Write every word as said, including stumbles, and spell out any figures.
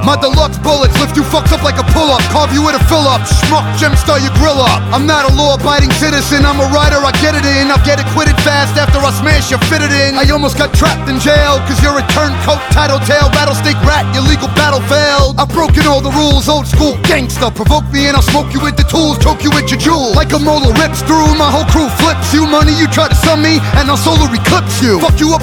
My deluxe bullets lift you fucks up like a pull-up, carve you with a fill-up, schmuck, gem star your grill up. I'm not a law-abiding citizen, I'm a writer, I get it in. I'll get acquitted fast after I smash you, fit it in. I almost got trapped in jail, cause you're a turncoat, tattletale, rattlesnake rat, your legal battle failed. I've broken all the rules, old school gangsta. Provoke me and I'll smoke you with the tools, choke you with your jewels. Like a molar rips through, my whole crew flips you. Money, you try to sum me, and I'll solar eclipse you. Fuck you up